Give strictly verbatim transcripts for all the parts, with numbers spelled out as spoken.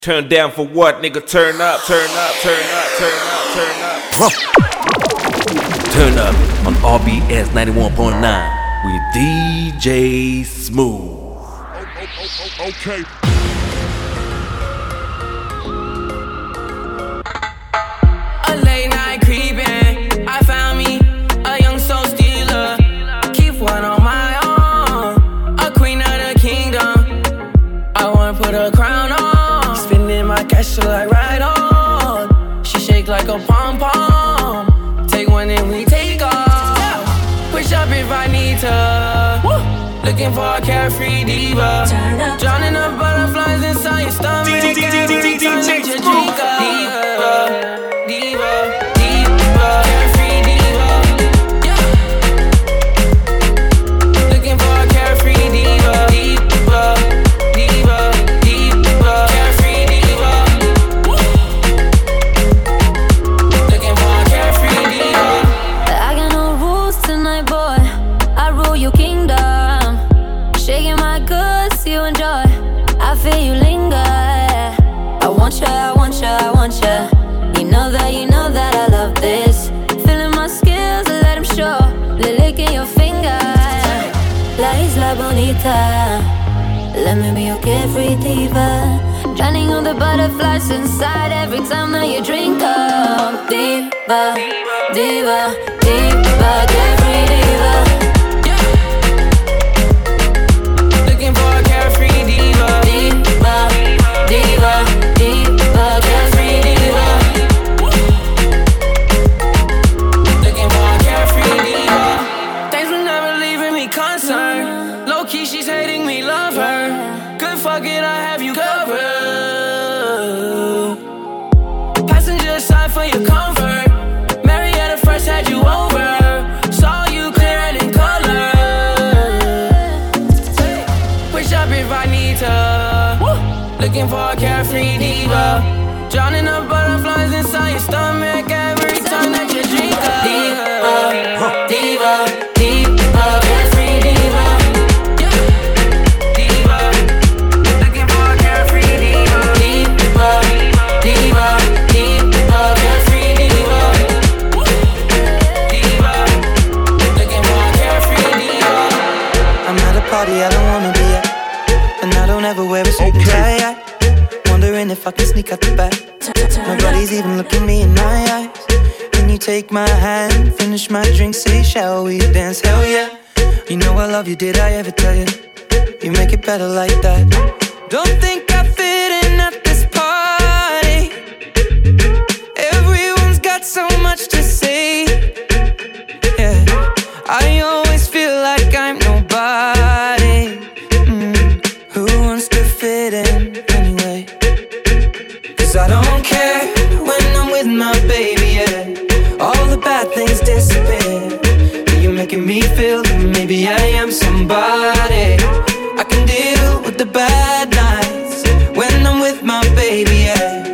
Turn down for what, nigga? Turn up, turn up, turn up, turn up, turn up. Turn up on R B S ninety-one point nine with D J Smooth. Oh, oh, oh, oh, okay. A late night creeping, I found me a young soul stealer. Keep one on my own, a queen of the kingdom. I wanna put a crown on, spinning my cash like right on. She shake like a pom pom. Take one and we take off. Push up if I need to. Woo. Looking for a carefree diva. Drowning the butterflies inside your stomach. Every time that you drink up. Diva, diva, diva, carefree diva. Yeah. Looking for a carefree diva. Diva, diva, diva, carefree diva. Woo. Looking for a carefree diva. I got no rules tonight, boy. I rule your kingdom. Shaking my goods, you enjoy. I feel you linger. I want you, I want you, I want you. You know that, you know that I love this. Feeling my skills, let them show. The lick in your finger. La isla bonita. Let me be your carefree diva. Drowning on the butterflies inside every time that you drink up. Diva, diva, diva, carefree diva. Looking for a carefree diva. Diva, diva, diva, carefree diva. Looking for a carefree diva. Things will never leaving me concerned. Low key, she's hating me, love her. Good fuck it, I have you covered. Passenger side for your comfort. Marietta first had you over. Saw you clear and in color. Push up if I need to. Woo. Looking for a carefree diva. Drowning the butterflies inside your stomach every time that you drink up. Diva, diva, diva, carefree diva. Yeah. Diva, looking for a carefree diva. Diva, diva, diva, carefree diva. Woo. Diva, looking for a carefree diva. I'm at a party I don't wanna be at, and I don't ever wear a suit and tie. I wondering if I can sneak out the back. Nobody's even looking me in my eyes. Can you take my hand, finish my drink, say shall we dance? Hell yeah. You know I love you, did I ever tell you? You make it better like that. Don't think I fit in at this party. Everyone's got so much to say. Yeah, I always feel like I'm nobody. mm. Who wants to fit in anyway? Cause I don't care when I'm with my baby, yeah. All the bad things disappear. You're making me feel that maybe I am somebody. I can deal with the bad nights when I'm with my baby, yeah.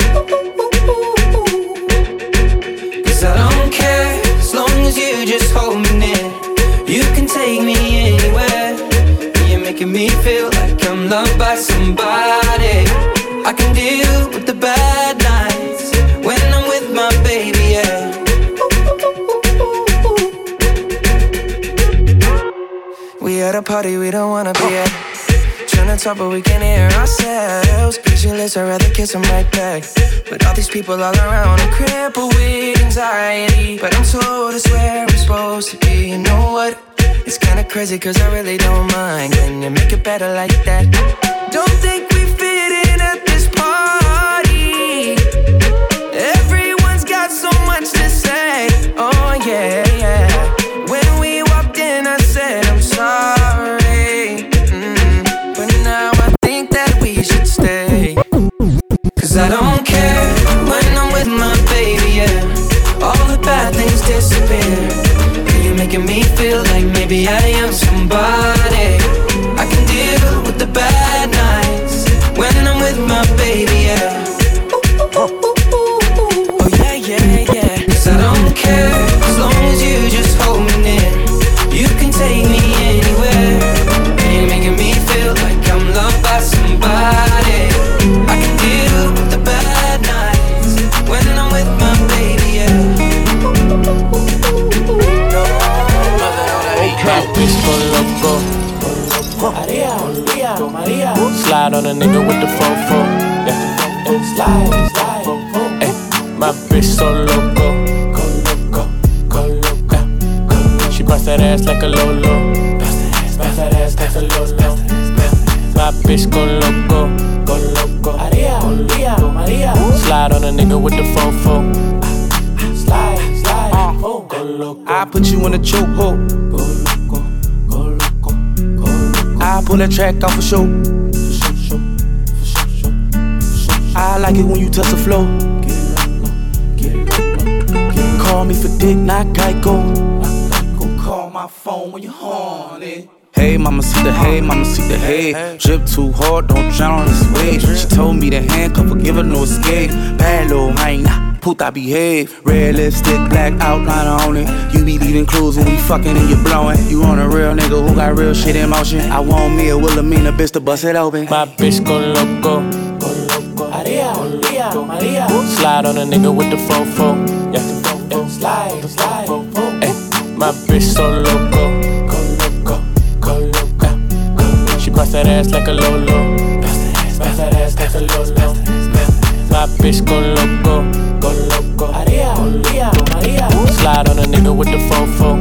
Cause I don't care as long as you just hold me near. You can take me anywhere. You're making me feel like I'm loved by somebody. I can deal with the bad nights when I'm with my baby, yeah. We at a party we don't wanna be at. Tryna talk but we can't hear ourselves. Pictureless, I'd rather kiss them right back. But all these people all around, I'm crippled with anxiety. But I'm told it's where I'm supposed to be. You know what? It's kinda crazy cause I really don't mind. Can you make it better like that? Don't think we fit in at this party. Everyone's got so much to say. Oh yeah, yeah. When we walked in I said I'm sorry. mm. But now I think that we should stay. Cause I don't care when I'm with my baby, yeah. All the bad things disappear. You're making me feel like maybe I am somebody. I can deal with the bad nights when I'm with a nigga with the fofo. Slide, slide, uh, oh, go loco. I put you in a chokehold. Go loco, go loco, go loco. I pull that track off for show. For show, show, for show, show, for show. I like it when you touch the flow. Get low, get low, get low. Call me for dick, not Geico. Call my phone when you're horny. Hey, mama, see the hay, mama, see the hay. Drip too hard, don't drown on this wave. She told me to handcuff her, give her no escape. Bad little hyena, puta behave. Red lipstick, black outline on it. You be leaving clues when we fucking and you blowing. You on a real nigga who got real shit in motion. I want me a Wilhelmina bitch to bust it open. My bitch go loco, go loco. Maria, Maria, Maria. Slide on a nigga with the fofo. Yeah, yeah. Slide, slide, ay, my bitch so loco. Bust that ass like a Lolo. Bust that ass like a Lolo. My bitch go loco, go loco. Maria, Maria, Maria. Slide on a nigga with the fofo.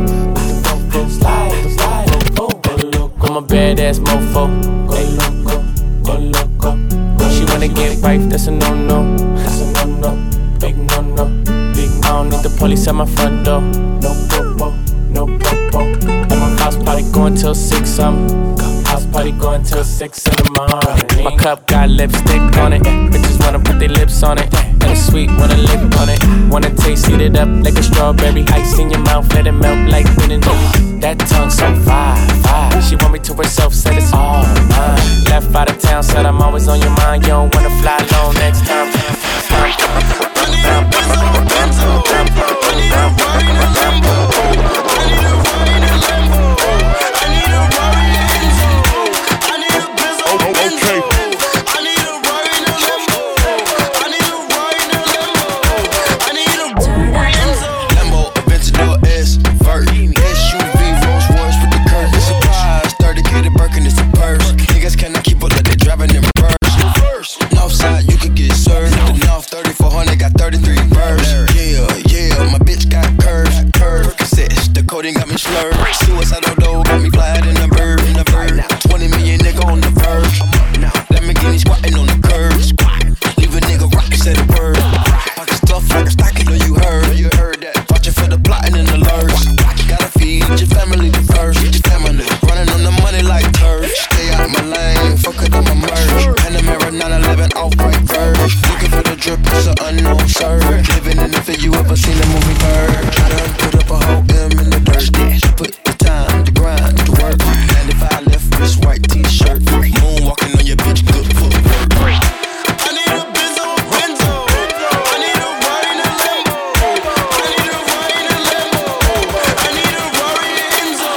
Slide, slide, oh, go loco. I'm a badass mofo. Go loco, go loco. She wanna get right, that's a no-no. That's a no-no, big no-no. Big, I don't need the police at my front door. No popo, no popo. And my house party going till six, um. House party going till six in the morning. My cup got lipstick on it. Bitches wanna put their lips on it. And it's sweet, wanna lick on it. Wanna taste, eat it up like a strawberry. Ice in your mouth, let it melt like winning. That tongue so fire, fire. She want me to herself, said it's all mine. Left out of town, said I'm always on your mind. You don't wanna fly alone next time. I need a Benzo, Benzo. I need a ride in a Lambo. I need a ride in a Lambo. I need a ride in a Enzo. I need a Benzo, Benzo. I need a ride in a Lambo. I need a ride in a Lambo. I need a Benzo. Lambo, Aventador S, Vert, S U V, Rolls Royce with the curve. It's a surprise, thirty K to Birkin, it's a purse. Niggas cannot keep up like they driving in reverse. Northside, you could get served. The North thirty-four hundred got thirty-three birds. Yeah, yeah, my bitch got curves, curve cassettes. The coding got me slurred. Suicidal dough got me flying in the bird, in the bird. twenty million nigga on the verge. Let me get me squatting on the curves. Leave a nigga rock, say the word. Pocket stuff like a stocking, know you heard. You heard that. Watching for the plotting and the lurks. Gotta feed your family the first. Your family running on the money like turds. Stay out of my lane, fuck it on my merge. Panamera nine eleven off-white verge. Looking for the drip, it's an unknown surge. Living in it, if you ever seen the movie Bird. I done put up a whole M in the dirt. Put the time, the grind, the work. ninety-five left wrist, white t-shirt. Moonwalking on your bitch, good footwork. I need a Benzo, Benzo. I need a ride in a Lambo. I need a ride in a Lambo. I need a Rari in Enzo.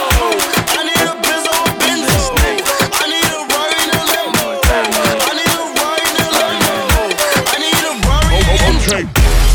I need a Benzo, Benzo. I need a ride in a Lambo. I need a ride in a Lambo. I need a Rari in Enzo. Okay.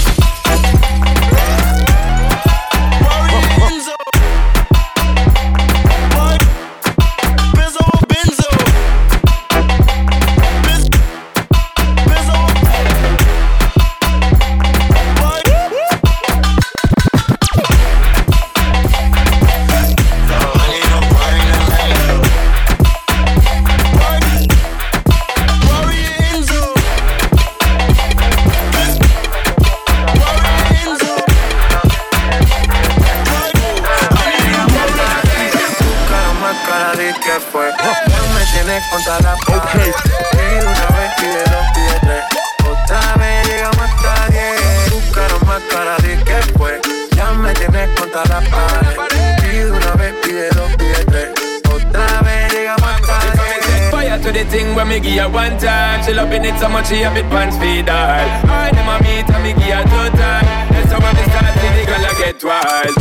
Contra la pared. Pide una vez, pide dos, pide tres. Otra vez llegamos hasta diez. Buscaron más cara de que fue. Ya me tienes contra la pared. Pide una vez, pide dos, pide tres. Otra vez llegamos hasta diez. Fire to the thing when me give her one time. She loving it so much she have it pants feed her. I them a meet and me give her two time. That's how when me start to the girl I get wild.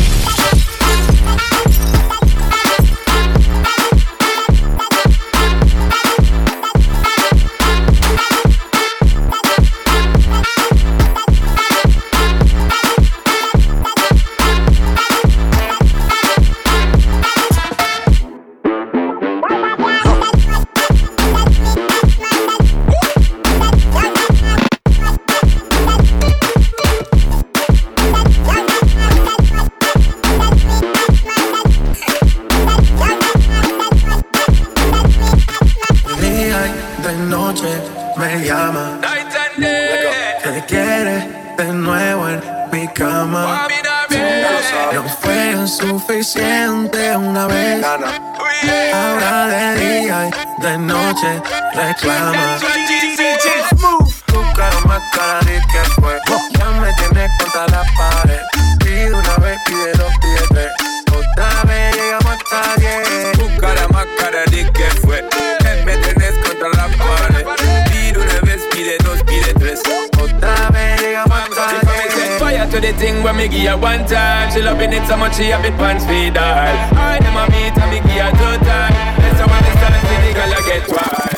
cama. No fue suficiente una vez. Ahora de día y de noche reclama. Tu cara más cara de que fue. Ya me tienes contra la pared. Pide una vez, pide dos, pide tres. Otra vez llegamos hasta diez. Tu cara más cara de que fue. Ya me tienes contra la pared. Pide una vez, pide dos, pide tres. Otra vez llegamos hasta diez. Fire to the thing when me give her one time. She loving it so much she have it pants feed all. I them a meet and me give her two time. That's how when they start to the girl I get wild.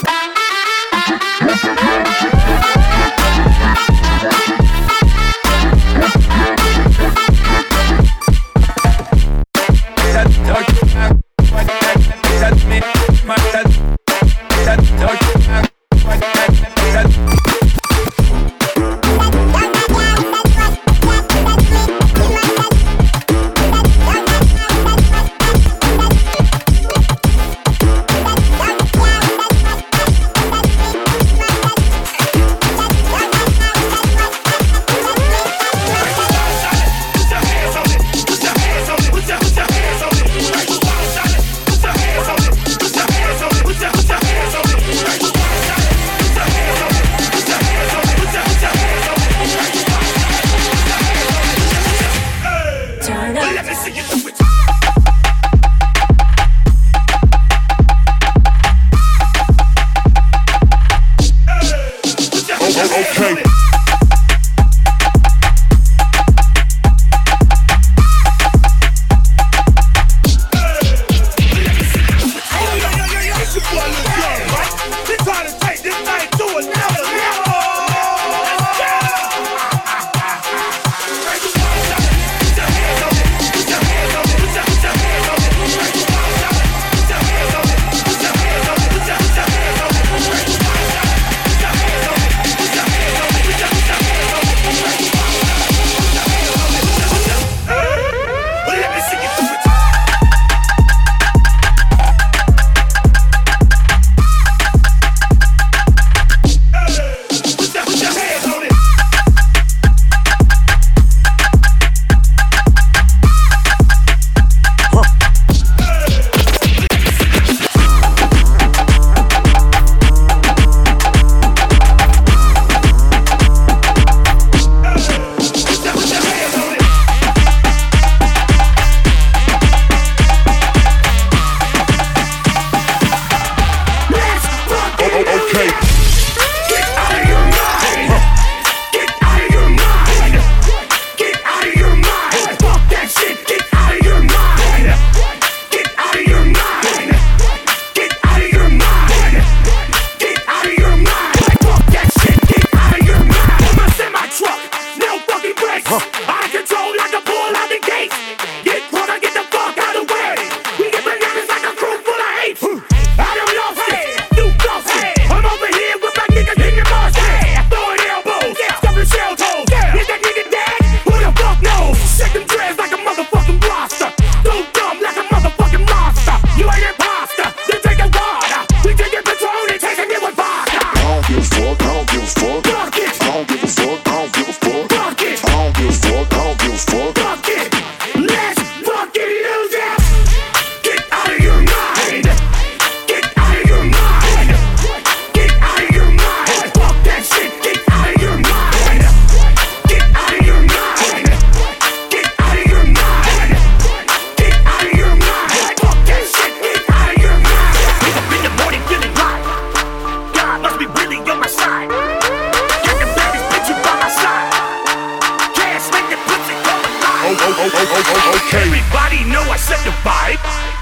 Everybody know I set the vibe.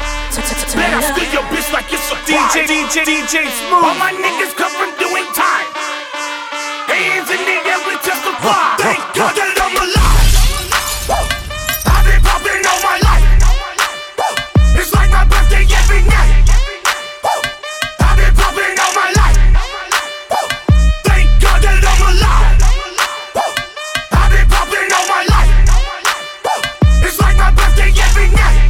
Man, I steal your bitch like it's a D J, D J, D J Smooth. All my niggas come from doing time. Hands in the air, we testify. Thank God that I'm alive. I've been popping all my life. It's like my birthday every night. I've been popping all my life. Thank God that I'm alive. I've been popping all my life. It's like my birthday every night.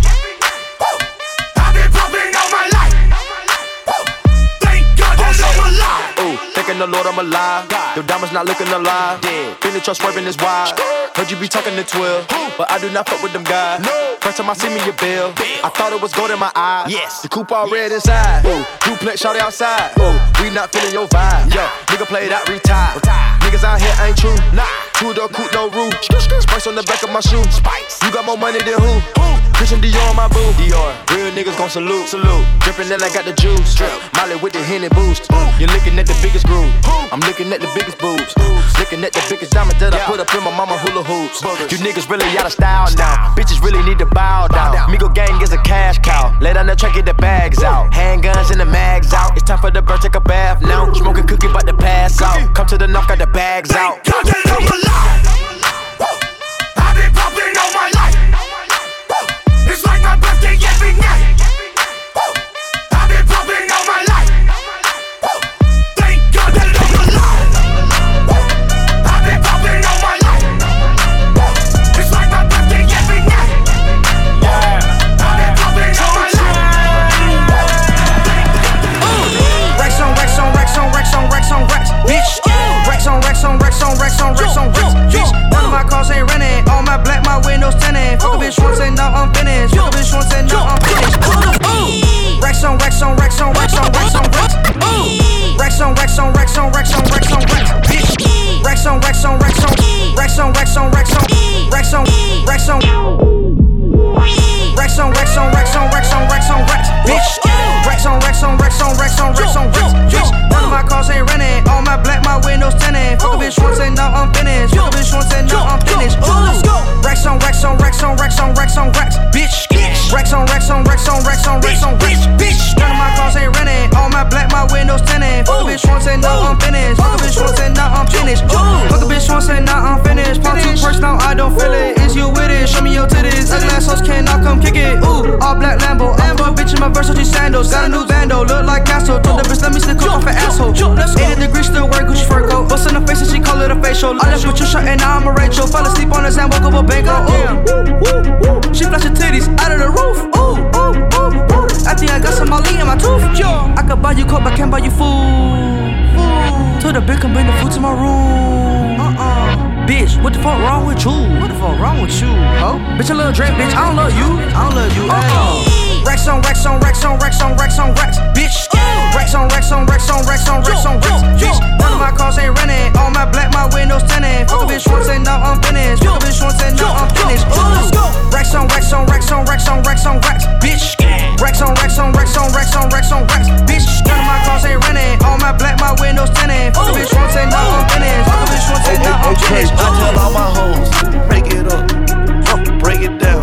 I've been popping all my life. Thank God that I'm alive. Ooh, thanking the Lord I'm alive. Yo, cameras not looking alive. Been the truck swerving is wide. Heard you be talking to twelve, but I do not fuck with them guys. First time I see me, your bill. I thought it was gold in my eyes. Yes. The coupe all red inside. Ooh, duplex shawty outside. Ooh, we not feeling your vibe. Yo, nigga played out, retired. Niggas out here ain't true. Nah, two door coupe, no roof. Spice on the back of my shoe. Spice. You got more money than who? Christian Dior on my boo. Dior. Real niggas gon' salute. Salute. Drippin' that I got the juice. Drip. Molly with the Henny boost. You're looking at the biggest groove. I'm looking at the biggest boobs. Looking at the biggest diamond that I put up in my mama hula hoops. You niggas really out of style now. Bitches really need to bow down. Migo gang is a cash cow. Lay down the track, get the bags out. Handguns and the mags out. It's time for the bird, take a bath now. Smoking cookie, bout to pass out. Come to the knock, got the bags out. God, that love alive. I've been popping all my life. It's like my birthday every night. I've been popping all my life. Thank God that I'm alive. I've been popping all my life. It's like my birthday every night. I've been popping all my life. Racks on racks on racks on racks on racks on racks, bitch. Racks on racks on racks on racks on racks on racks, bitch. None of my cars ain't renting. All my black, my windows tinted. Fuck a bitch once and now I'm finished. Fuck a bitch once and now I'm finished. Racks on racks on racks on racks on racks on racks. Racks on racks on racks on racks on racks on racks, bitch. Racks on racks on racks on racks on racks on racks on racks on racks on racks on racks on racks on racks on racks on racks, bitch. Racks on racks on racks on racks on racks on racks, bitch. None of my cars ain't renting. All my black, my windows tinted. Fuck a bitch once and now I'm finished. Fuck a bitch once and now I'm finished. Racks on racks on racks on racks on racks on racks, bitch. Racks on racks on racks on racks on racks on racks, bitch. None of my cars ain't renting. All my black, my windows tinted. Fuck a bitch once and now I'm finished. Fuck a bitch once and now I'm finished. Fuck a bitch once and now I'm finished. Pop two perks now I don't feel it. Is you with it? Show me your titties. Ugly ass hoes cannot come kick it. Ooh, all black Lambo. I'm a bitch in my Versace sandals. Got a new bando, look like Castro. Told the bitch let me stick up off an asshole. eighty degrees still wear Gucci fur coat. Bust in the face and she call it a facial. I left with your shirt and now I'm a Rachel. Fell asleep on the sand, woke up a bango. Ooh, she flash her titties out of the roof. Ooh, ooh, ooh, ooh. I think I got some Molly in my tooth. I could buy you coke, but can't buy you food. Told the bitch come bring the food to my room. Uh-uh. Bitch, what the fuck wrong with you? What the fuck wrong with you? Oh, bitch, a little drink, bitch. I don't love you. I don't love you. Uh-uh. Racks on racks on racks on racks on racks on racks, bitch. Racks on racks on racks on racks on racks on racks, bitch. None of my cars ain't renting. All my black, my windows tinted. Fuck a bitch once and now I'm finished. Fuck a bitch once and now I'm finished. Racks on racks on racks on racks on racks on racks, bitch. Racks on racks on racks on racks on racks on racks, bitch. None of my cars ain't renting. All my black, my windows tinted. Fuck a bitch once and now I'm finished. Fuck a bitch once and now I'm finished. I tell all my hoes, break it up, break it down,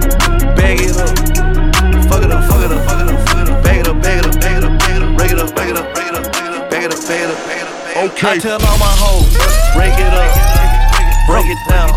bag it up, fuck it up, fuck it up, fuck it up, fuck it up, bag it up, bag it up, bag it up, bag it up, break it up, break it up, break it up, bag it up, bag it up, bag it up. Okay. I tell all my hoes, break it up, break it down,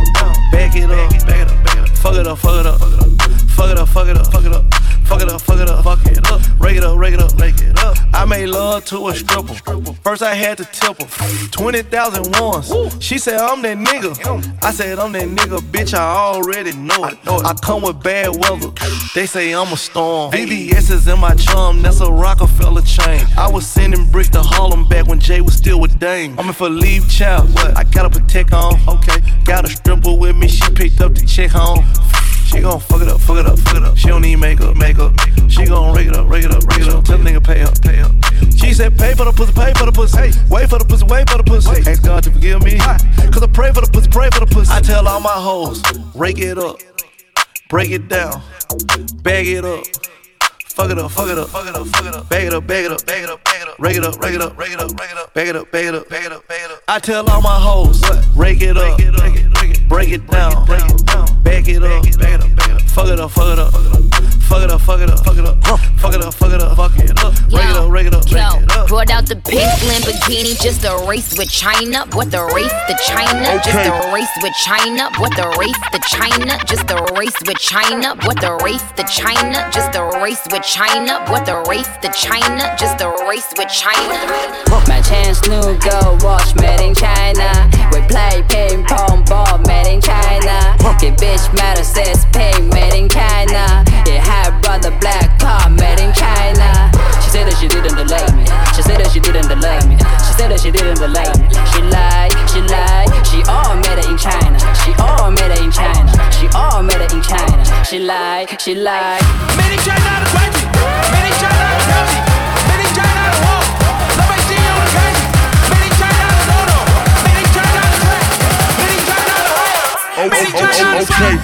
bag it up, bag it up, fuck it up, fuck it up, fuck it up, fuck it up, fuck it up. Fuck it up, fuck it up, fuck it up. Rake it up, rake it up, rake it up. I made love to a stripper. First I had to tip her twenty thousand once. She said I'm that nigga. I said I'm that nigga, bitch, I already know it. I come with bad weather. They say I'm a storm. V V S is in my chum, that's a Rockefeller chain. I was sending bricks to Harlem back when Jay was still with Dame. I'm in for leave child. I got a protect on, okay. Got a stripper with me, she picked up the check home. She gon' fuck it up, fuck it up, fuck it up. She don't need makeup, makeup. She gon' rake it up, rake it up, rake it up. Tell the nigga pay up, pay up. She said pay for the pussy, pay for the pussy. Hey, wait for the pussy, wait for the pussy. Ask God to forgive me, cause I pray for the pussy, pray for the pussy. I tell all my hoes, rake it up, break it down, bag it up. Fuck it up, fuck it up, fuck it up, fuck it up. Bag it up, bag it up, bag it up, bag it up. Rake it up, rake it up, rake it up, rake it up. Bag it up, bag it up, bag it up, bag it up. I tell all my hoes, rake it up, break it down, bag it up, bag it up. Fuck it up, fuck it up, fuck it up, fuck it up, fuck it up, fuck it up, fuck it up, fuck it up. Rake it up, rake it up, rake it up. Brought out the pink Lamborghini, just a race with China. What the race to China? Just a race with China. What the race to China? Just a race with China. What the race to China? Just a race with China. What the race to China? Just a race with China. My chain's new gold watch made in China. We play ping pong ball made in China. Get bitch matter says pink made in China. Yeah, high brother black car made in China. She said that she didn't love me. She said that she didn't love me. She said that she didn't love me. She lied. like, she like. Many try not to fight me, many try not to help me, many try not to walk. Love I see on the crazy, many try not to know no, many try not to track, many try not to hire, many try not to fight.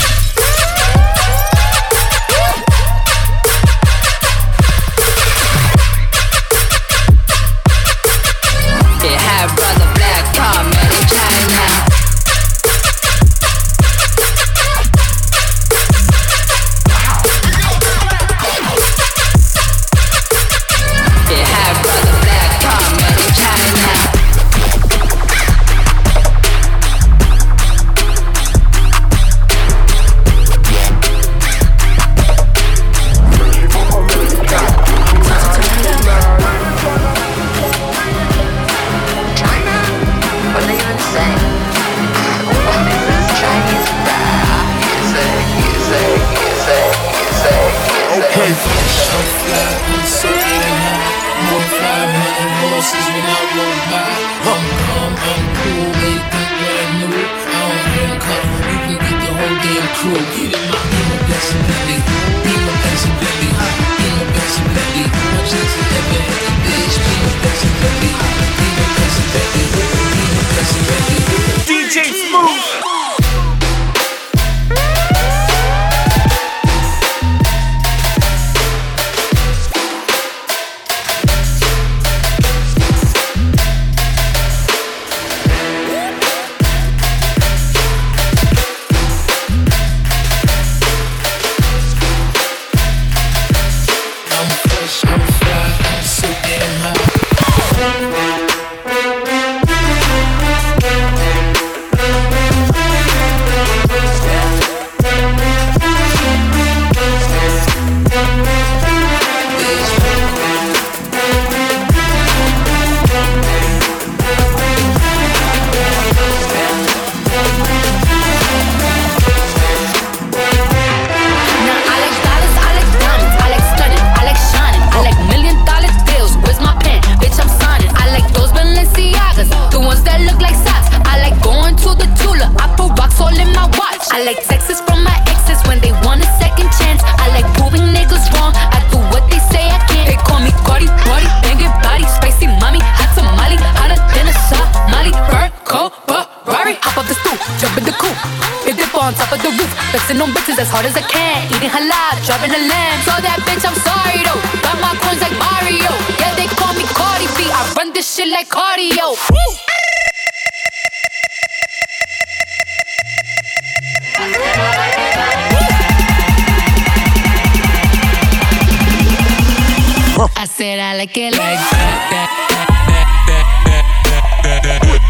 D J Smooth. I like texts from my exes when they want a second chance. I like proving niggas wrong. I do what they say I can't. They call me Cardi, Cardi, banging body, spicy mommy, hot tamale, hotter than a Somali. Burnt, cold, Ferrari, hop up the stoop, jump in the coupe, they dip on top of the roof, flexing on bitches as hard as I can. Eating halal, driving a lamb. So that bitch, I'm sorry though. Got my coins like Mario. Yeah, they call me Cardi B. I run this shit like cardio. Woo! I said I like it like that, that, that, that, that, that, that.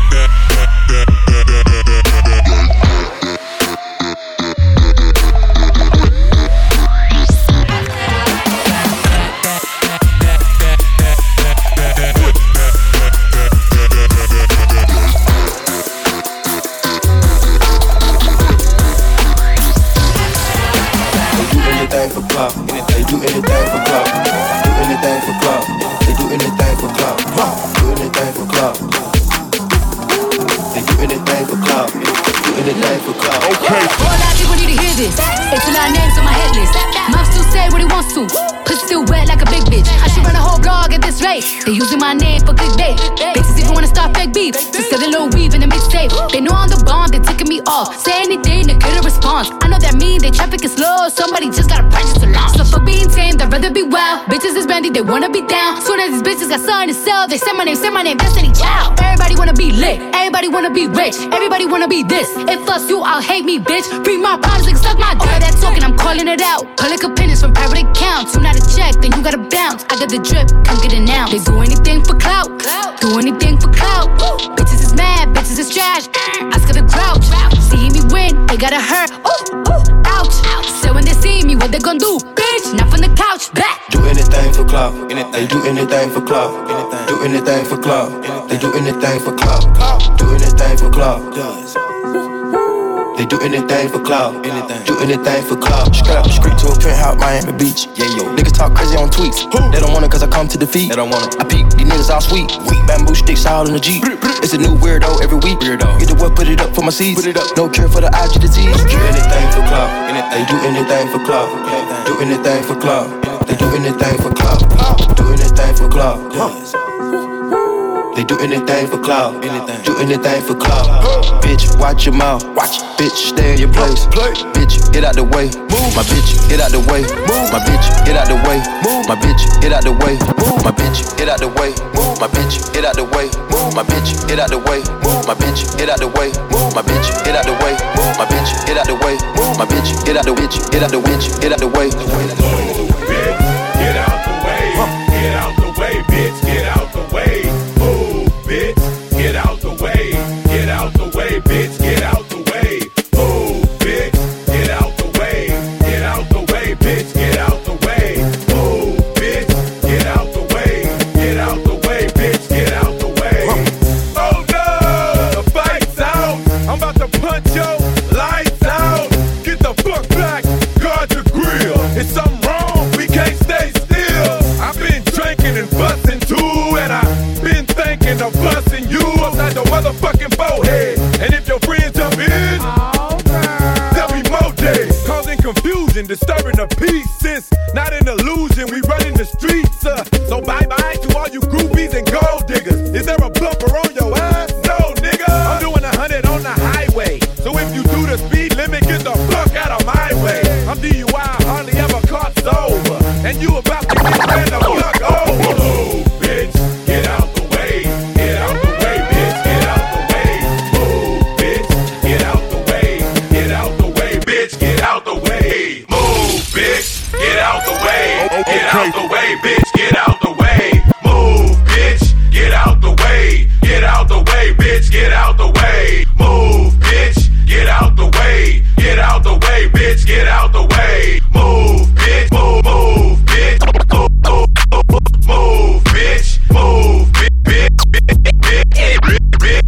They do anything for clout. They do anything for clout. Do anything for clout. They do anything for clout. Do anything for clout. They do anything for clout. Do anything for clout. Okay. All that people need to hear this. It's a lot of names on my hit list. Mom still say what he wants to. Pussy still wet like a big bitch. I should run a whole blog at this rate. They using my name for clickbait. Bitches even wanna start fake beef. Just got a little weave in the mixtape. They know I'm the bomb, they ticking me off. Say anything to get a response. I know that mean they traffic is slow. Somebody just gotta purchase a launch. So for being tame, I'd rather be wild. Bitches is brandy, they wanna be down. Soon as these bitches got something to sell, they say my name, say my name, Destiny Child. Everybody wanna be lit, everybody wanna be rich, everybody wanna be this. If us you, I'll hate me, bitch. Bring my problems like suck my dick. All that talking, I'm calling it out. Public opinions from private accounts. You not a check, then you gotta bounce. I got the drip, come get it now. They do anything for clout, do anything for clout. Bitches is mad, bitches is trash. I got the grouch. See me win, they gotta hurt. Ooh, ooh, ouch. So when they see me, what they gon' do? Bitch, not from the couch, back. Do anything for clout. They do anything for clout. Do anything for clout. They do anything for clout. Do anything for clout. They do anything for clout, anything. Do anything for clout. Scrap street to a penthouse, Miami Beach. Yeah, yo. Niggas talk crazy on tweets. Who? They don't want it cause I come to defeat. They don't want it. I peek, these niggas all sweet. Weak bamboo sticks all in the Jeep. It's a new weirdo every week. Weirdo. Get the what, put it up for my seeds. Put it up. No cure for the I G disease. Do anything for clout. They do anything for clout. Do anything for clout. They do anything for clout. Do anything for clout. They do anything for clout. Anything. Do anything for clout. Bitch, watch your mouth. Watch. Bitch, stay in your place. Bitch, get out the way. Move. My bitch, get out the way. Move. My bitch, get out the way. Move. My bitch, get out the way. Move. My bitch, get out the way. Move. My bitch, get out the way. Move. My bitch, get out the way. Move. My bitch, get out the way. Move. My bitch, get out the way. Move. My bitch, get out the way. Move. My bitch, get out the bitch. Get out the bitch. Get out the way. Move, bitch, get out the way. Get out the way, bitch. Get out the way. Bitch, get out the way, get out the way, bitch, get out the way. Move, bitch, get out the way, get out the way, bitch, get out the way. Move, bitch, get out the way, get out the way, bitch, get out the way. Oh no, the fight's out. I'm about to punch your lights out. Get the fuck back, guard your grill. It's something wrong, we can't stay still. I've been drinking and busting too, and I've been thinking of busting you upside the motherfucking forehead. And if your friends jump in, there'll be more days. Causing confusion, disturbing the peace. It's not an illusion, we running the streets. Uh, so bye bye to all you groupies and gold diggers. Is there a bumper on your ass? No, nigga. I'm doing a hundred on the highway. So if you do the speed limit, get the fuck out of my way. I'm D U I, hardly ever caught sober. And you about to get ran the fuck over. Oh, bitch, get out the way. Get out the way, bitch, get out the way. Move, bitch, get out the way. Get out the way, bitch, get out the way. Move, bitch, get out the way. Get out the way, bitch, get out the way. Move, bitch, get out the way. Get out the way, bitch, get out the way. Move, bitch, get out the way. Get out the way, bitch, get out the way. Move, bitch, move, move, bitch. Move, move, move, bitch. Move, bitch, bitch, bitch,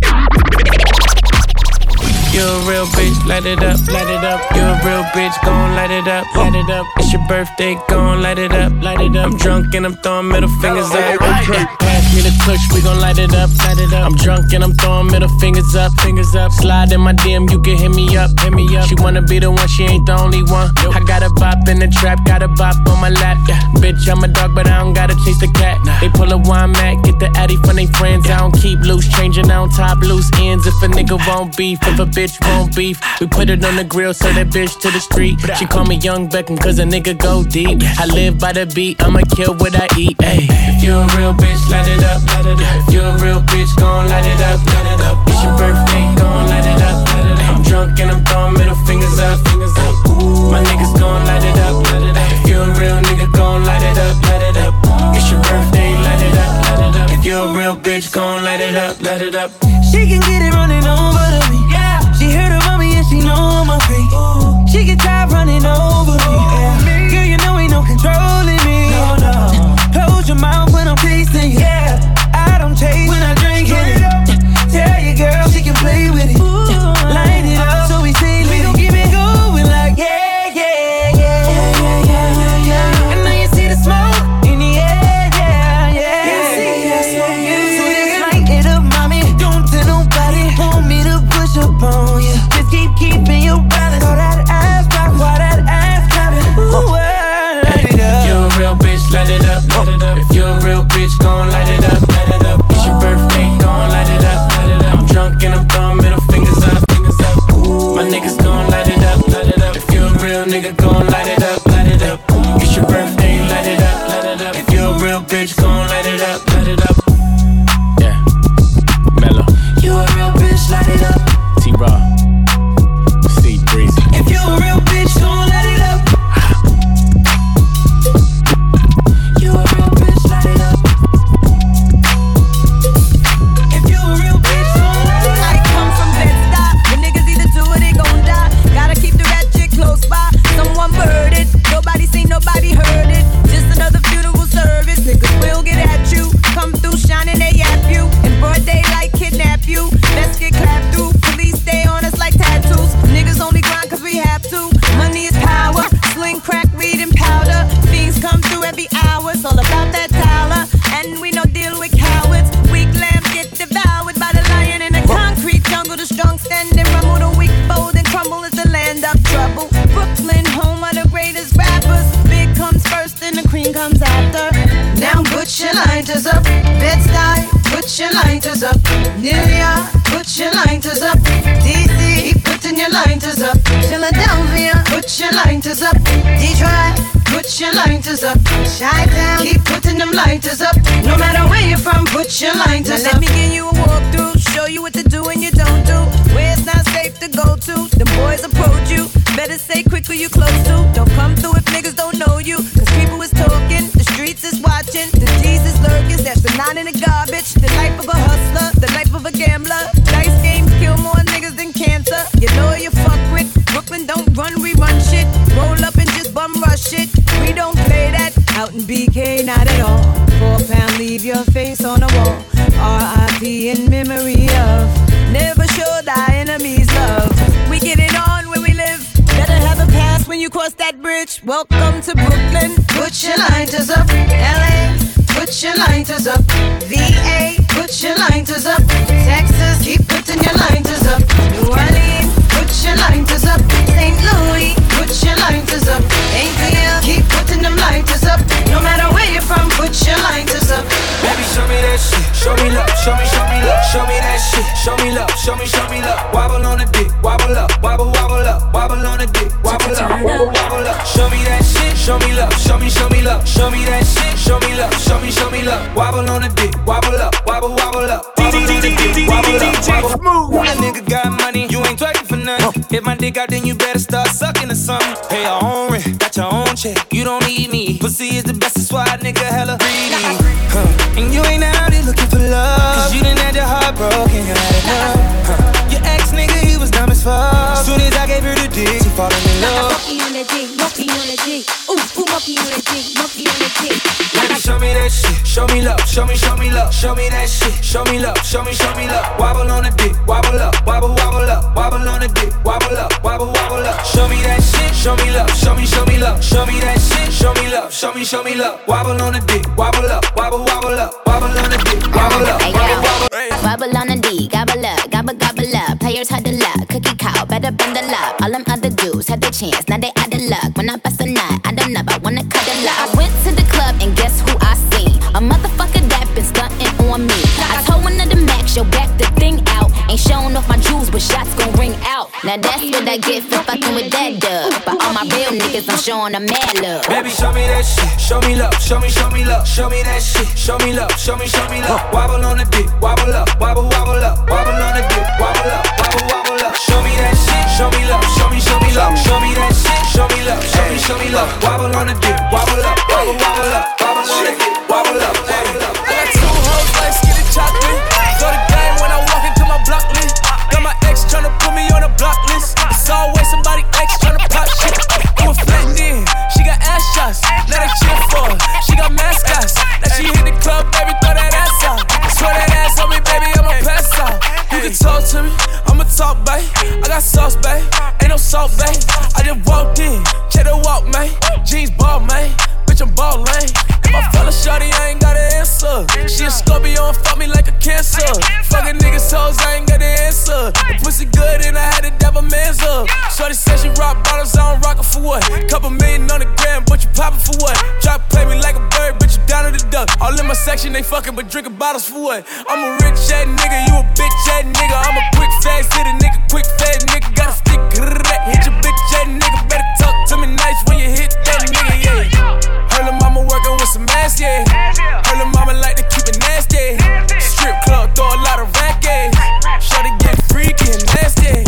You a real bitch, light it up, light it up. You a real bitch, gon' light it up, light it up. It's your birthday, gon' light it up, light it up. I'm drunk and I'm throwing middle fingers up. Okay. Pass me the tush, we gon' light it up, light it up. I'm drunk and I'm throwing middle fingers up, fingers up. Slide in my D M, you can hit me up, hit me up. She wanna be the one, she ain't the only one. I got a bop in the trap, got a bop on my lap. Yeah. Bitch, I'm a dog, but I don't gotta chase the cat. They pull a wine mat, get the addy from they friends. I don't keep loose, changing, I don't top loose ends. If a nigga won't beef, if a bitch won't beef, we put it on the grill, sell that bitch to the street. She call me Young Beckham, cause a nigga go deep. I live by the beat, I'ma kill what I eat. Ay. If you a real bitch, light it up, light it up. If you a real bitch, gon' light it up, light it up. It's your birthday, gon' light it up, light it up. I'm drunk and I'm throwing middle fingers up, fingers up. My niggas gon' light it up, light it up. If you a real nigga, gon' light it up, light it up. It's your birthday, light it up, light it up. If you a real bitch, gon' light it up, light it up. She can get it running over to me. Yeah. She heard about me and she know I'm a freak. Ooh. She get tired running over me. Yeah. Girl, you know ain't no controlling me. No, no. Close your mouth when I'm tasting you. Yeah. I don't taste when I drink it. Tell you, girl, she lighters up. Detroit, put your lighters up. Chi-town, keep putting them lighters up. No matter where you're from, put your lighters now up. Let me give you a walkthrough, show you what to do and you don't do. Where it's not safe to go to, the boys approach you. Better say quick who you close to. Don't come through if niggas don't know you. Cause people is talking, the streets is watching. The D's is lurking, that's the nine in the garbage. The life of a hustler, the life of a gambler. Dice games kill more niggas than cancer. You know you fuck with Brooklyn, don't run, we run shit. Roll up and just bum rush it. We don't play that out in B K, not at all. Four pound, leave your face on the wall. R I P in memory of. Never show thy enemies love. We get it on when we live. Better have a pass when you cross that bridge. Welcome to Brooklyn. Put your lighters up. L A, put your lighters up. V A, put your lighters up. Texas, keep putting your lighters up. New Orleans, put your lighters up. Saint Louis, put your lighters up. A T L, keep putting them lighters up. No matter where you're from, put your lighters up. Baby, show me that shit. Show me love. Show me, show me love. Show me that shit. Show me love. Show me, show me love. Wobble on the dick. Wobble up. Wobble, wobble up. Wobble on the dick. Wobble up. Wobble, wobble up. Show me that shit. Show me love. Show me, show me love. Show me that shit. Show me love. Show me, show me love. Wobble on the dick. Wobble up. Wobble, wobble up. Wobble on the dick. Wobble up. Wobble. A nigga got money, you ain't twerking for nothing. If my dick out, then you better start sucking or something. Pay your own rent, got your own check. You don't need me. Pussy is the best, that's why a nigga hella greedy. Huh. And you ain't out here looking for love, cause you done had your heart broken, you had enough. Huh. Your ex nigga, he was dumb as fuck. Soon as I gave her the dick, she falling in love. Monkey on the dick, monkey on the dick. Ooh, ooh, monkey on the dick, monkey on the dick. Baby, show me that shit. Show me love. Show me, show me love. Show me that shit. Show me love. Show me, show me love. Wobble on the dick. Wobble up. Wobble, wobble up. Wobble on the dick. Wobble up. Wobble, wobble up. Show me that shit. Show me love. Show me, show me love. Show me that shit. Show me love. Show me, show me love. Wobble on the dick. Wobble up. Wobble, wobble up. Wobble on the dick. Wobble up. Wobble, wobble. Wobble on the D, gobble up, gobble gobble up. Players had the luck, cookie cow, better bend the luck. All them other dudes had the chance, now they out of luck. When I bust a nut, I don't know, I wanna cut a lot. I went to the club and guess who I seen? A motherfucker that been stunting on me. I told one of the max, yo, back the thing out. Ain't showing off my jewels, but shots gon' ring out. Now that's what I get for fucking with that dub. But all my real niggas, I'm showing them mad love. Baby, show me that shit. Show me love. Show me, show me love. Show me that shit. Show me love. Show me, show me love. Wobble on the dick. Wobble up. Wobble, wobble up. Wobble on the dick. Wobble up. Wobble, wobble up. Show me that shit. Show me love. Show me, show me love. Show me that shit. Show me love. Show me, show me love. Wobble on the dick. Wobble up. Wobble, wobble up. Wobble on the dick. Wobble up. Wobble up. I got two hoes like skinny chocolate. Go to game when I walk into my block list. Got my ex tryna put me on a block list. It's always somebody ex tryna pop shit. I'm a flat in. She got ass shots. Let her cheer for her. She got mascots. Now she hit the club, baby, throw that ass out. Swear that ass on me, baby, I'ma pass out. You can talk to me, I'ma talk, babe. I got sauce, babe. Ain't no salt, babe. I just walked in, check the walk, man. Jeans ball, man. Bitch, I'm ballin'. If I fell a shawty, I ain't got an answer. She a Scorpio and fuck me like a cancer. Fucking niggas hoes, I ain't got the answer. The pussy good and I had to dab a man's up. Shorty said she rock bottles, I don't rock it for what? Couple million on the gram, but you poppin' for what? Try to play me like a bird, but you down to the duck. All in my section, they fucking, but drinking bottles for what? I'm a rich ass nigga, you a bitch ass nigga. I'm a quick fast hitter nigga, quick fast nigga. Got a stick, hit your bitch ass nigga. Better talk to me nice when you hit that nigga, yeah. Her lil' mama working with some ass, yeah. Her lil' mama like to keep it nasty. Strip club, throw a lot of racket. Shawty get freaky and nasty.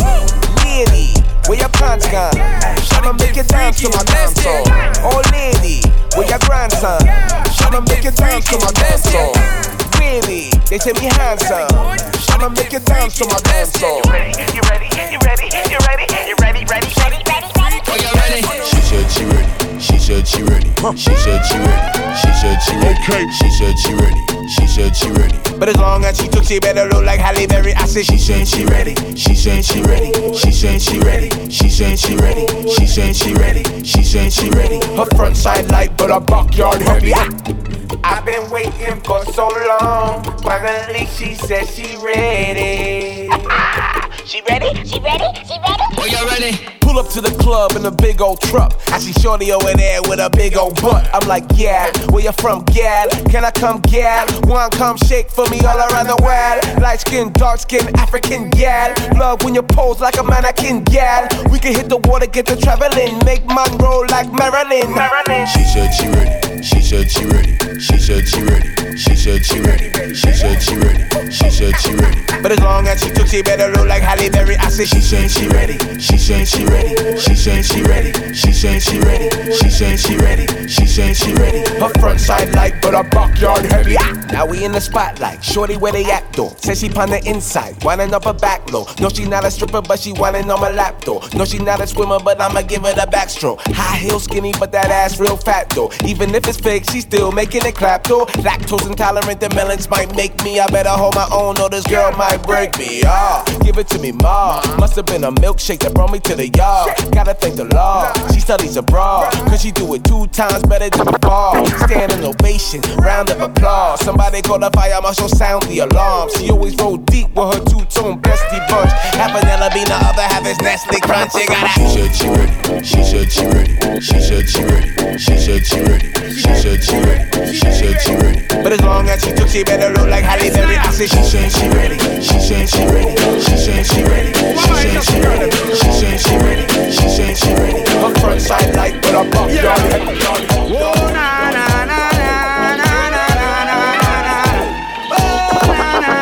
Lady, where your pants gone? I'ma make you dance to my dance song. Oh lady, where your grandson? I'ma make you dance to my dance song. Really, they say me handsome. I'ma make you dance to my dance song. You ready? You ready? You ready? You ready? You ready? Ready? Ready? Ready? She said she ready. She said she ready. She said she ready. She said she ready. Okay. She said she ready. She said she ready. But as long as she took, she better look like Halle Berry. I said she said she ready. She said she ready. She said she ready. She said she ready. She said she ready. She said she ready. Her front side light, but her backyard heavy. I've been waiting for so long. Finally, she said she ready. She ready? She ready? She ready? Are y'all ready? Pull up to the club in a big old truck. I see shorty over there with a big old butt. I'm like, yeah, where you from, gal? Can I come, gal? One come shake for me all around the world. Light skin, dark skin, African gal. Love when you pose like a mannequin, gal. We can hit the water, get to traveling. Make man roll like Marilyn. Marilyn. She said she ready. She said she ready. She said she ready. She said she ready. She said she ready. She said she ready. But as long as she took, she better look like Halle Berry. I said she said she ready. She said she ready. She said she ready. She said she ready. She said she ready. She said she ready. Her front side light, but her backyard heavy. Now we in the spotlight. Shorty where they at though? Says she on the inside, winding up her back low. No, she not a stripper, but she winding on my lap though. No, she not a swimmer, but I'ma give her the backstroke. High heel skinny, but that ass real fat though. Even if it's fake, she still making it clap though. Lactose intolerant, the melons might make me. I better hold my own, or this girl might break me. Ah, oh, give it to me, ma. Must have been a milkshake that brought me to the yard. Gotta thank the Lord. She studies abroad, cause she do it two times better than before. Standing ovation, round of applause. Somebody call the fire marshal, sound the alarm. She always roll deep with her two-tone bestie bunch. Half vanilla bean, the other half is Nestle Crunch. You gotta. She said she ready. She said she ready. She said she ready. She said she ready. She said she ready. She said she ready. But as long as she took, she better look like Halle Berry. I said she said she ready. She said she ready. She said she ready. She said she ready. She said she ready. She said she ready. Her front side light, but her backyard heavy. Oh na na na na na na na na na. Oh na na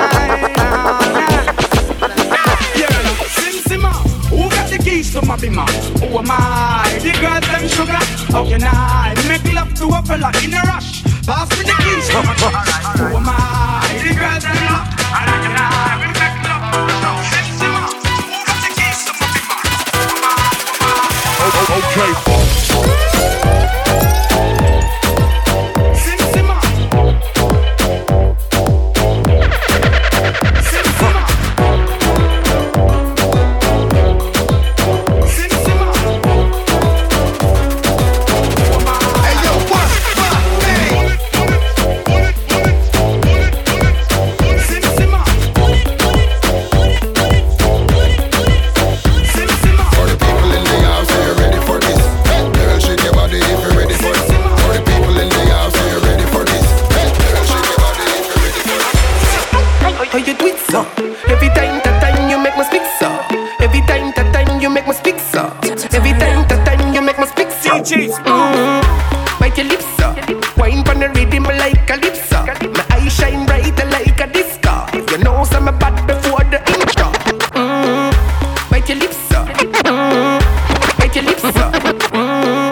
na na. Yeah, Sim Simma, who got the keys to my bimmer? Who am I? The girls them sugar. How can I make love to a fella in a rush? Pass me the keys to my truck. Who am I? The girls them love. And how can I make love to a fella? Sim Simma, who got the keys to my bimmer? Who am I? Who am I? Okay. Mm-hmm. Bite your lips up, wine pon the rhythm like a calypso. My eyes shine brighter like a disco. You know some bad before the intro. Mm-hmm. Bite your lips up, mm-hmm. Bite your lips up. Mm-hmm.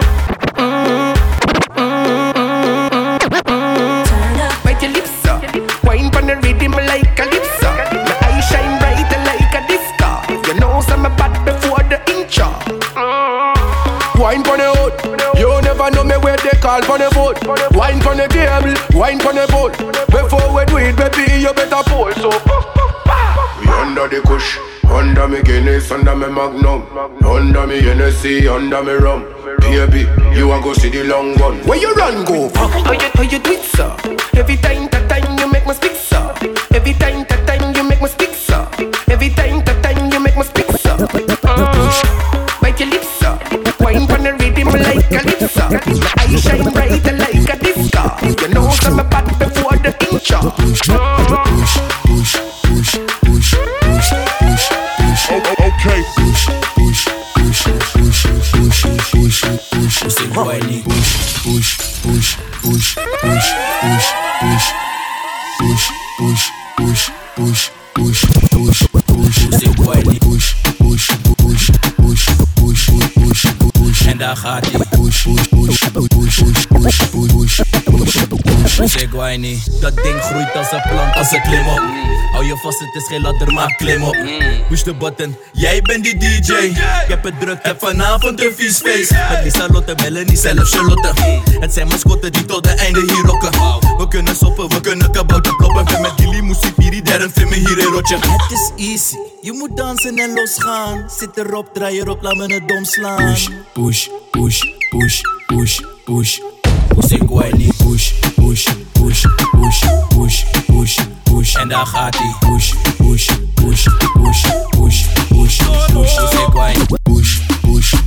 Mm-hmm. Bite your lips up, wine pon the rhythm like calypso. My eyes shine brighter like a disco. You know some bad before the intro. Mm-hmm. Wine pon the hood. You never know me where they call for the boat. Wine for the table, wine for the boat. Before we do it, baby, you better pull. So we under the kush, under me Guinness, under me Magnum, under me Hennessy, under me rum. Baby, you a go see the long gun. Where you run go? How you, how you do it, sir? Every time, that time you make me speak, sir. Every time, that time you make me speak, sir. Every time, that time you make me speak, sir. Mm. Bite your lips, sir. Wine for the rhythm like calypso. My eyes shine brighter like a disco. You know some bad before the intro. Push, push, push, push, push, push, push, push. Okay. Push, push, push, push, push, push, push. C'est quoi, Nick? Push, push, push, push, push, push, push, push, push, push, push, push, push, push. C'est quoi, Nick? Push, push, push, push, push, push, push. En daar gaat ie. Push, push, push, push, push, push, push, push, push. Zeg wij niet. Dat ding groeit als een plant, als een klim op. Hou je vast, het is geen ladder, maar klim op. Push the button, jij bent die D J. Ik heb het druk, heb vanavond een vies feest. Met Lisa Lotte, Melanie, zelfs Charlotte. Het zijn mascotten die tot de einde hier rocken. We kunnen soppen, we kunnen kabouter kloppen. Ben met Gilly, Moesie, Piri, Darren, film me hier in rotje. Het is easy, je moet dansen en losgaan. Zit erop, draai erop, laat me het dom slaan. Push, push, push, push, push, push. Zeg wij niet. Push, push, push, push, push, push, push. En daar gaat ie. Push, push, push, push, push, push, push. Zeg wij niet. Push, push,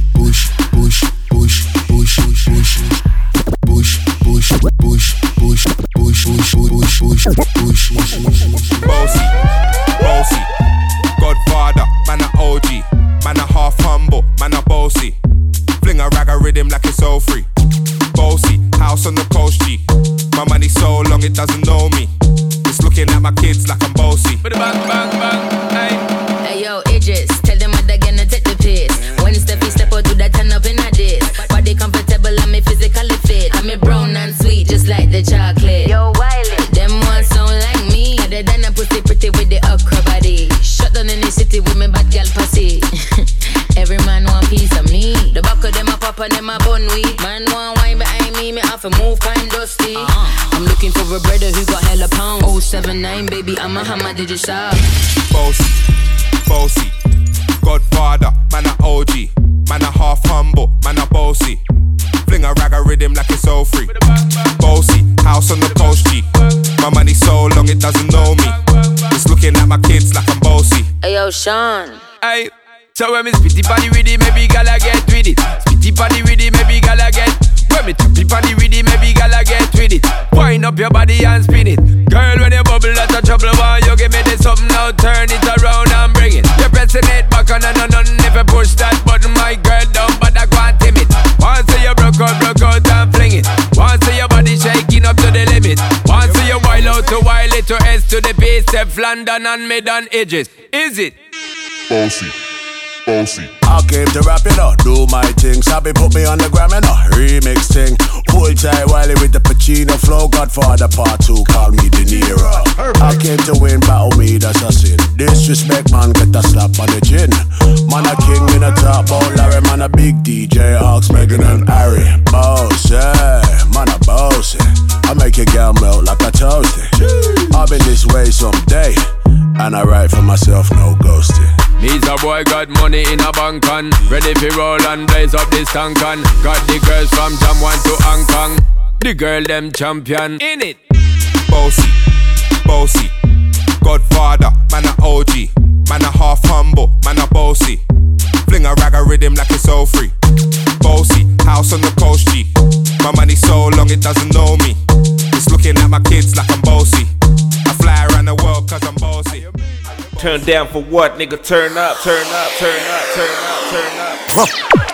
free. Bossy, house on the coast, G. My money so long it doesn't know me. It's looking at my kids like I'm bossy. Bang, bang, bang, hey. Hey yo, Idris, tell them what they're gonna take the piss. When Steffi step out, do that turn up in a diss. Body comfortable, I'm physically fit. I'm a brown and sweet, just like the chocolate. Yo, Wiley, them ones sound like me. Other than a pussy pretty with the okra body. Shut down in the city with me bad girl pussy. Every man want piece of me. The back of them a pop and them a bun weed. Man want wine behind me, me have to move kind dusty. Uh-huh. I'm looking for a brother who got hella pounds. oh seven nine, baby, I'm a hammer, did you shop? Bossy, bossy, Godfather, man a O G. Man a half humble, man a bossy. Fling a rag a rhythm like it's all free. Bossy, house on the coast, G. My money so long it doesn't know me. It's looking at my kids like I'm bossy. Hey yo, Sean. Hey, so when me spitty body with it, maybe gala get with it. Spitty body with it, maybe gala get. When me choppy body with it, maybe gala get with it. Wind up your body and spin it. Girl, when you bubble out of trouble, why you give me this something now? Turn it around and bring it. You're pressing it back on and on and if you push that button, my girl down, but I can't tame it. Once you broke out, broke out and fling it. Once your body shaking up to the limit. Once you wild out to wild it to S to the base, F London and mid and edges. Is it? Bossy, bossy. I came to rap it up, do my thing. Sabi put me on the gram and a remix thing. Hold tight Wiley with the Pacino flow. Godfather part two, call me De Niro. I came to win, battle me, that's a sin. Disrespect, man, get a slap on the chin. Man a king in a top, oh Larry, man a big D J, Ox, Megan and Harry. Boss, yeah, man a bossy. I make your girl melt like a toasty. I've been this way someday, and I write for myself, no ghosting. Needs a boy got money in a bank on. Ready for roll and blaze up this tank on. Got the girls from Jamwan to Hong Kong. The girl them champion in it. Bossy, bossy, Godfather, man a O G. Man a half humble, man a bossy. Fling a rag a rhythm like it's all free. Bossy, house on the coast, G. My money so long it doesn't know me. It's looking at my kids like I'm bossy. I fly around the world cause I'm bossy. Turn down for what, nigga? Turn up, turn up, turn up, turn up, turn up.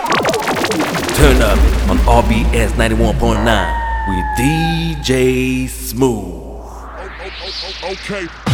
Turn up on R B S ninety-one point nine with D J Smooth. Okay.